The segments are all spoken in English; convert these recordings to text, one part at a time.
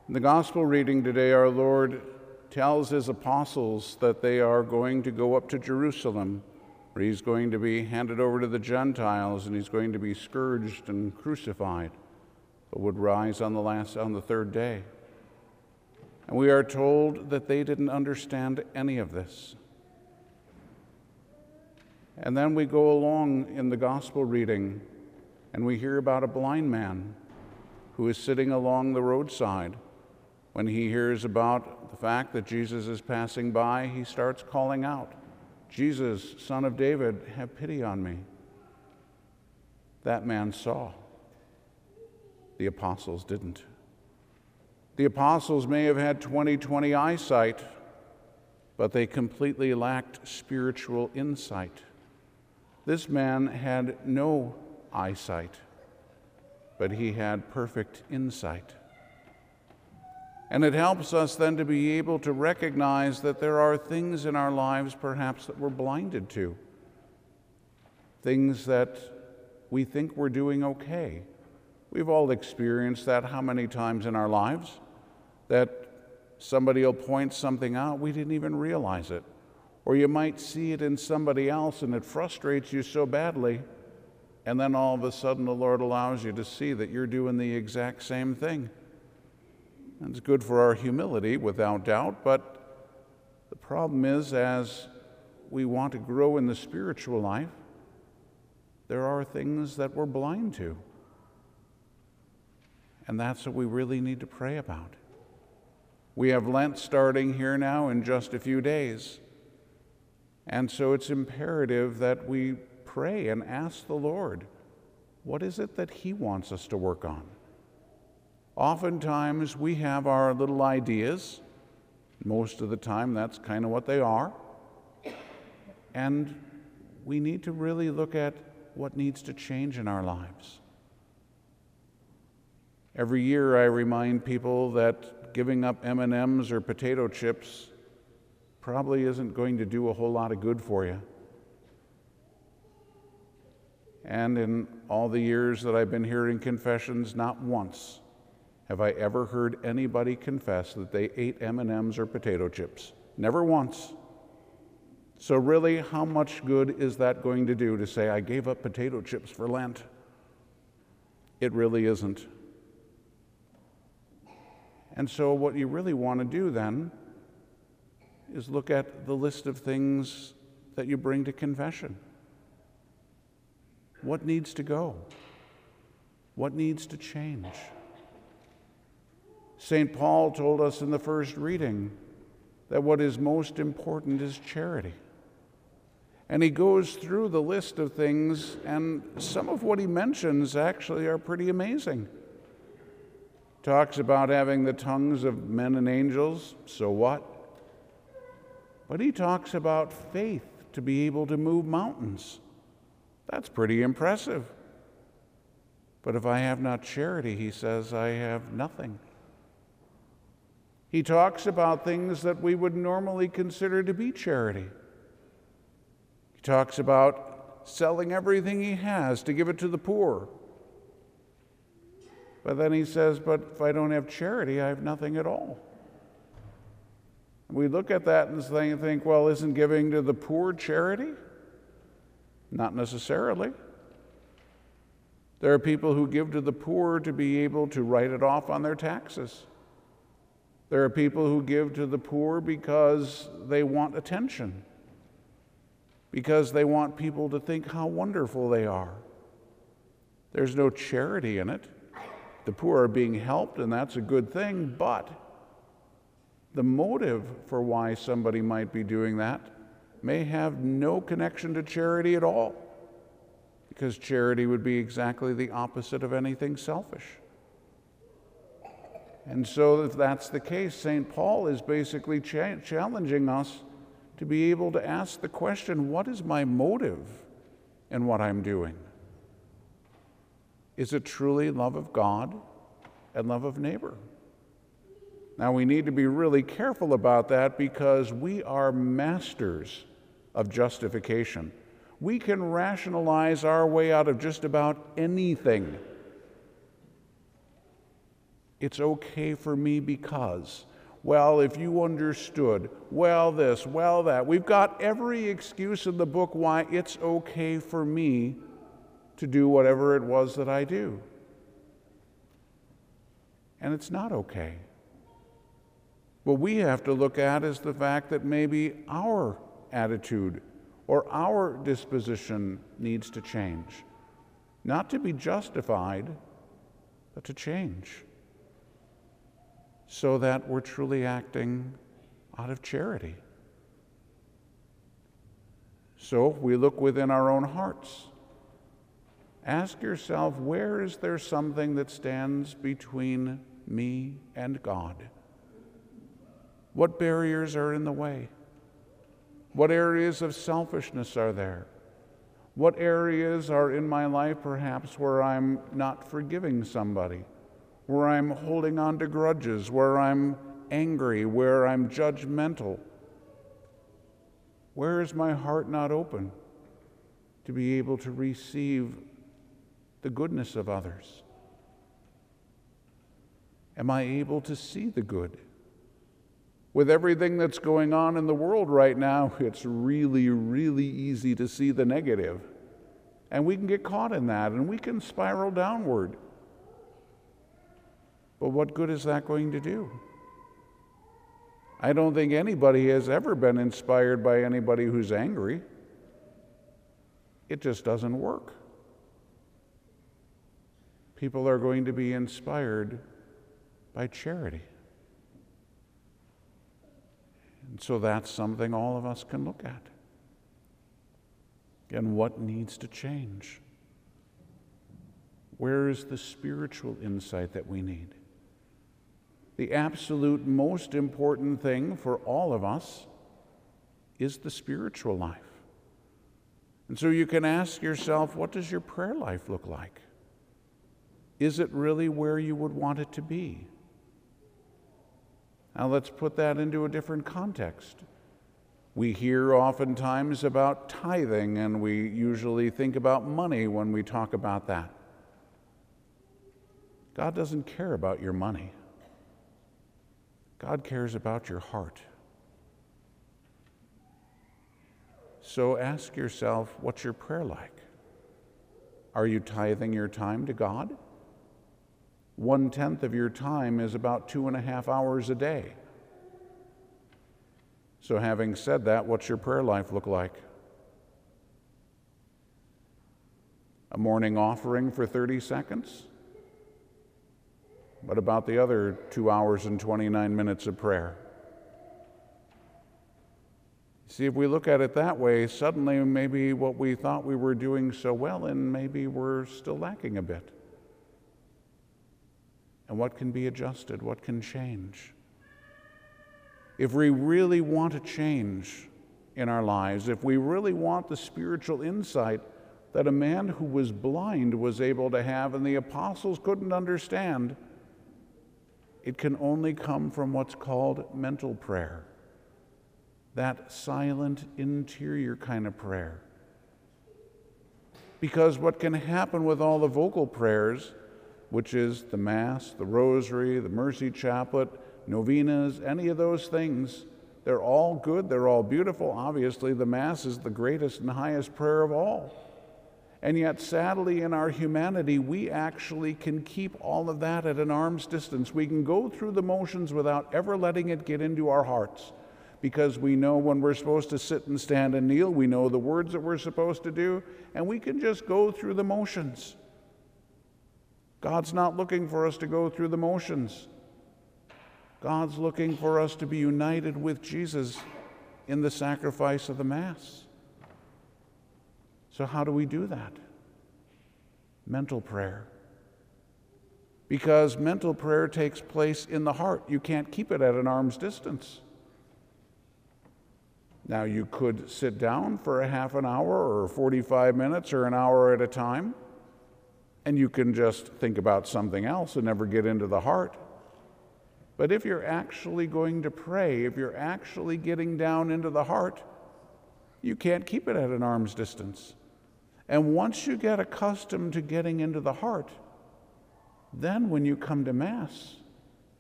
In the gospel reading today, our Lord tells his apostles that they are going to go up to Jerusalem, where he's going to be handed over to the Gentiles and he's going to be scourged and crucified, but would rise on the third day. And we are told that they didn't understand any of this. And then we go along in the gospel reading and we hear about a blind man who is sitting along the roadside. When he hears about the fact that Jesus is passing by, he starts calling out, "Jesus, Son of David, have pity on me." That man saw. The apostles didn't. The apostles may have had 20/20 eyesight, but they completely lacked spiritual insight. This man had no eyesight, but he had perfect insight. And it helps us then to be able to recognize that there are things in our lives perhaps that we're blinded to, things that we think we're doing okay. We've all experienced that how many times in our lives, that somebody will point something out, we didn't even realize it. Or you might see it in somebody else and it frustrates you so badly, and then all of a sudden the Lord allows you to see that you're doing the exact same thing. And it's good for our humility, without doubt, but the problem is, as we want to grow in the spiritual life, there are things that we're blind to. And that's what we really need to pray about. We have Lent starting here now in just a few days. And so it's imperative that we pray and ask the Lord, what is it that He wants us to work on? Oftentimes we have our little ideas. Most of the time that's kind of what they are. And we need to really look at what needs to change in our lives. Every year I remind people that giving up M&Ms or potato chips probably isn't going to do a whole lot of good for you. And in all the years that I've been hearing confessions, not once have I ever heard anybody confess that they ate M&Ms or potato chips. Never once. So really, how much good is that going to do to say, I gave up potato chips for Lent? It really isn't. And so what you really want to do then is look at the list of things that you bring to confession. What needs to go? What needs to change? St. Paul told us in the first reading that what is most important is charity. And he goes through the list of things, and some of what he mentions actually are pretty amazing. Talks about having the tongues of men and angels, so what? But he talks about faith to be able to move mountains. That's pretty impressive. But if I have not charity, he says, I have nothing. He talks about things that we would normally consider to be charity. He talks about selling everything he has to give it to the poor. But then he says, but if I don't have charity, I have nothing at all. We look at that and think, well, isn't giving to the poor charity? Not necessarily. There are people who give to the poor to be able to write it off on their taxes. There are people who give to the poor because they want attention, because they want people to think how wonderful they are. There's no charity in it. The poor are being helped, and that's a good thing, but the motive for why somebody might be doing that may have no connection to charity at all, because charity would be exactly the opposite of anything selfish. And so if that's the case, St. Paul is basically challenging us to be able to ask the question, what is my motive in what I'm doing? Is it truly love of God and love of neighbor? Now, we need to be really careful about that because we are masters of justification. We can rationalize our way out of just about anything. It's okay for me because, well, if you understood, well, this, well, that. We've got every excuse in the book why it's okay for me to do whatever it was that I do. And it's not okay. What we have to look at is the fact that maybe our attitude or our disposition needs to change. Not to be justified, but to change, so that we're truly acting out of charity. So if we look within our own hearts, ask yourself, where is there something that stands between me and God? What barriers are in the way? What areas of selfishness are there? What areas are in my life perhaps where I'm not forgiving somebody, where I'm holding on to grudges, where I'm angry, where I'm judgmental? Where is my heart not open to be able to receive the goodness of others? Am I able to see the good? With everything that's going on in the world right now, it's really, really easy to see the negative. And we can get caught in that, and we can spiral downward. But what good is that going to do? I don't think anybody has ever been inspired by anybody who's angry. It just doesn't work. People are going to be inspired by charity. And so that's something all of us can look at. And what needs to change? Where is the spiritual insight that we need? The absolute most important thing for all of us is the spiritual life. And so you can ask yourself, what does your prayer life look like? Is it really where you would want it to be? Now let's put that into a different context. We hear oftentimes about tithing, and we usually think about money when we talk about that. God doesn't care about your money. God cares about your heart. So ask yourself, what's your prayer like? Are you tithing your time to God? 1/10 of your time is about 2.5 hours a day. So having said that, what's your prayer life look like? A morning offering for 30 seconds? What about the other 2 hours and 29 minutes of prayer? See, if we look at it that way, suddenly maybe what we thought we were doing so well in, maybe we're still lacking a bit. And what can be adjusted? What can change? If we really want to change in our lives, if we really want the spiritual insight that a man who was blind was able to have and the apostles couldn't understand, it can only come from what's called mental prayer, that silent interior kind of prayer. Because what can happen with all the vocal prayers, which is the Mass, the Rosary, the Mercy Chaplet, novenas, any of those things, they're all good, they're all beautiful. Obviously, the Mass is the greatest and highest prayer of all. And yet, sadly, in our humanity, we actually can keep all of that at an arm's distance. We can go through the motions without ever letting it get into our hearts, because we know when we're supposed to sit and stand and kneel, we know the words that we're supposed to do, and we can just go through the motions. God's not looking for us to go through the motions. God's looking for us to be united with Jesus in the sacrifice of the Mass. So how do we do that? Mental prayer. Because mental prayer takes place in the heart. You can't keep it at an arm's distance. Now, you could sit down for a half an hour or 45 minutes or an hour at a time, and you can just think about something else and never get into the heart. But if you're actually going to pray, if you're actually getting down into the heart, you can't keep it at an arm's distance. And once you get accustomed to getting into the heart, then when you come to Mass,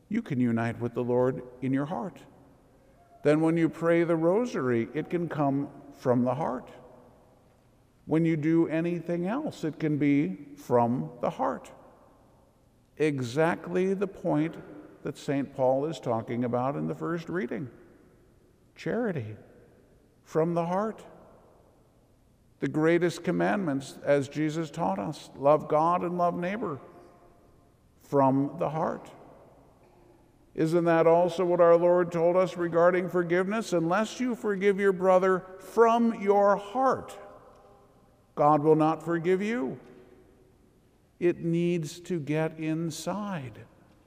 you can unite with the Lord in your heart. Then when you pray the rosary, it can come from the heart. When you do anything else, it can be from the heart. Exactly the point that St. Paul is talking about in the first reading. Charity from the heart. The greatest commandments, as Jesus taught us, love God and love neighbor, from the heart. Isn't that also what our Lord told us regarding forgiveness? Unless you forgive your brother from your heart, God will not forgive you. It needs to get inside.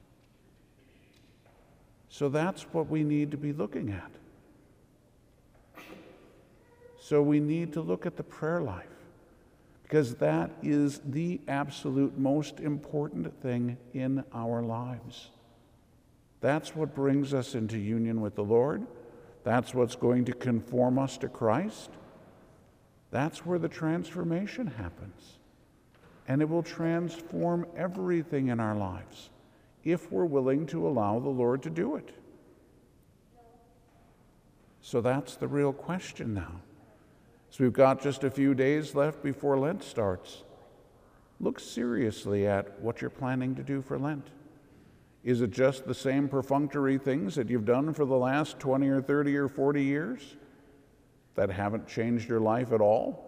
So that's what we need to be looking at. So we need to look at the prayer life, because that is the absolute most important thing in our lives. That's what brings us into union with the Lord. That's what's going to conform us to Christ. That's where the transformation happens. And it will transform everything in our lives if we're willing to allow the Lord to do it. So that's the real question now. So we've got just a few days left before Lent starts. Look seriously at what you're planning to do for Lent. Is it just the same perfunctory things that you've done for the last 20 or 30 or 40 years that haven't changed your life at all?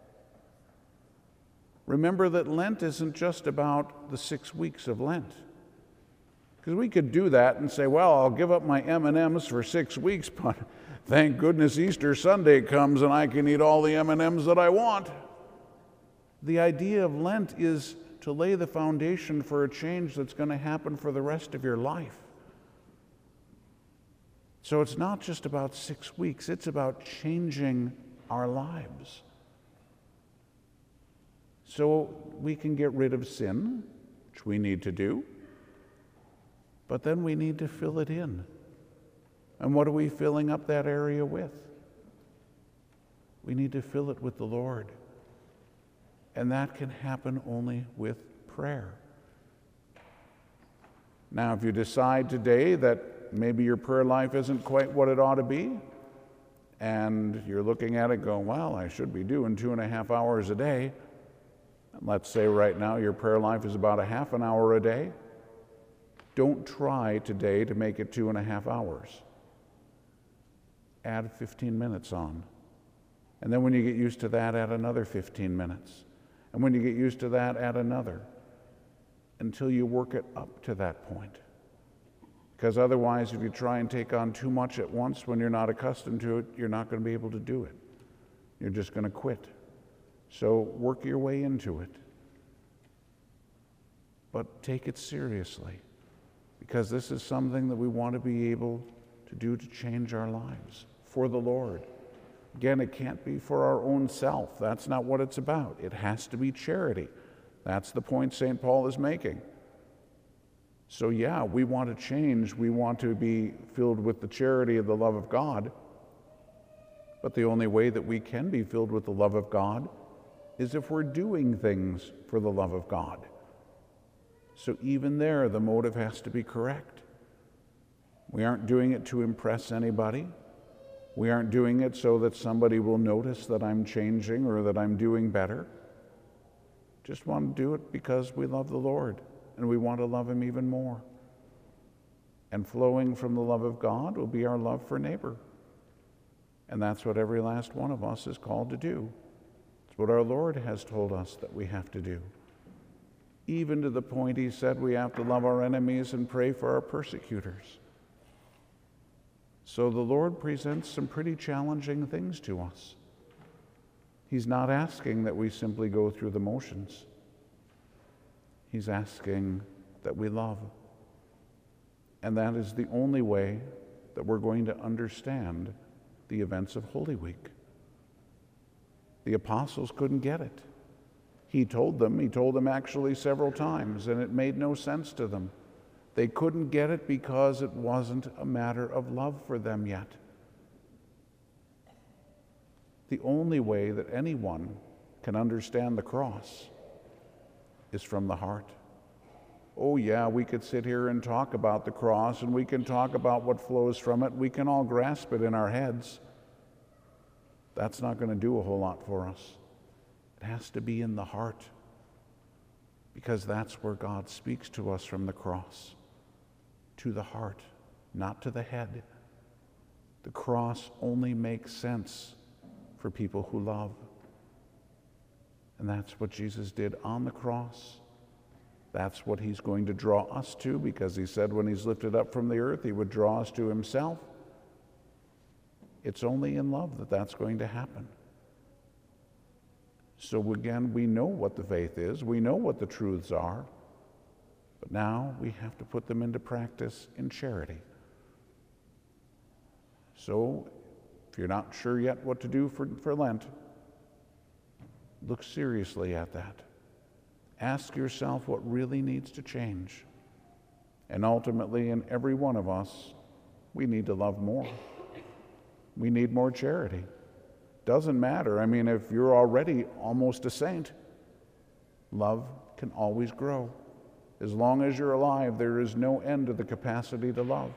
Remember that Lent isn't just about the 6 weeks of Lent. Because we could do that and say, well, I'll give up my M&Ms for 6 weeks, but thank goodness Easter Sunday comes and I can eat all the M&Ms that I want. The idea of Lent is to lay the foundation for a change that's going to happen for the rest of your life. So it's not just about 6 weeks, it's about changing our lives. So we can get rid of sin, which we need to do, but then we need to fill it in. And what are we filling up that area with? We need to fill it with the Lord. And that can happen only with prayer. Now, if you decide today that maybe your prayer life isn't quite what it ought to be, and you're looking at it going, well, I should be doing 2.5 hours a day. Let's say right now your prayer life is about a half an hour a day. Don't try today to make it 2.5 hours. Add 15 minutes on. And then when you get used to that, add another 15 minutes. And when you get used to that, add another, until you work it up to that point. Because otherwise, if you try and take on too much at once when you're not accustomed to it, you're not going to be able to do it. You're just going to quit. So work your way into it. But take it seriously, because this is something that we want to be able to do to change our lives for the Lord. Again, it can't be for our own self. That's not what it's about. It has to be charity. That's the point St. Paul is making. So yeah, we want to change. We want to be filled with the charity of the love of God. But the only way that we can be filled with the love of God is if we're doing things for the love of God. So even there, the motive has to be correct. We aren't doing it to impress anybody. We aren't doing it so that somebody will notice that I'm changing or that I'm doing better. Just want to do it because we love the Lord and we want to love Him even more. And flowing from the love of God will be our love for neighbor. And that's what every last one of us is called to do. It's what our Lord has told us that we have to do. Even to the point He said we have to love our enemies and pray for our persecutors. So the Lord presents some pretty challenging things to us. He's not asking that we simply go through the motions. He's asking that we love. And that is the only way that we're going to understand the events of Holy Week. The apostles couldn't get it. He told them actually several times, and it made no sense to them. They couldn't get it because it wasn't a matter of love for them yet. The only way that anyone can understand the cross is from the heart. oh yeah, we could sit here and talk about the cross, and we can talk about what flows from it. We can all grasp it in our heads. That's not going to do a whole lot for us. It has to be in the heart, because that's where God speaks to us from the cross, to the heart, not to the head. The cross only makes sense for people who love. And that's what Jesus did on the cross. That's what he's going to draw us to, because he said when he's lifted up from the earth, he would draw us to himself. It's only in love that that's going to happen. So again, we know what the faith is. We know what the truths are. But now we have to put them into practice in charity. So if you're not sure yet what to do for Lent, look seriously at that. Ask yourself what really needs to change. And ultimately, in every one of us, we need to love more. We need more charity. Doesn't matter. I mean, if you're already almost a saint, love can always grow. As long as you're alive, there is no end to the capacity to love.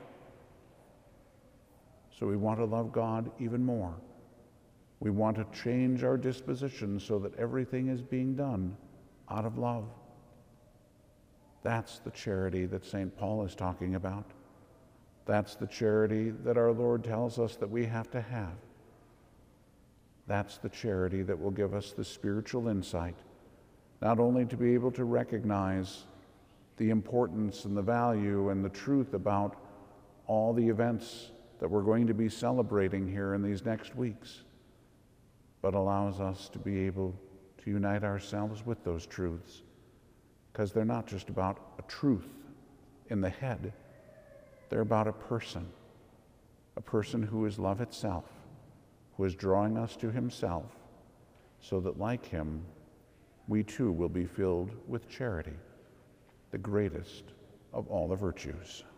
So we want to love God even more. We want to change our disposition so that everything is being done out of love. That's the charity that St. Paul is talking about. That's the charity that our Lord tells us that we have to have. That's the charity that will give us the spiritual insight, not only to be able to recognize the importance and the value and the truth about all the events that we're going to be celebrating here in these next weeks, but allows us to be able to unite ourselves with those truths, because they're not just about a truth in the head. They're about a person who is love itself, who is drawing us to himself, so that like him, we too will be filled with charity, the greatest of all the virtues.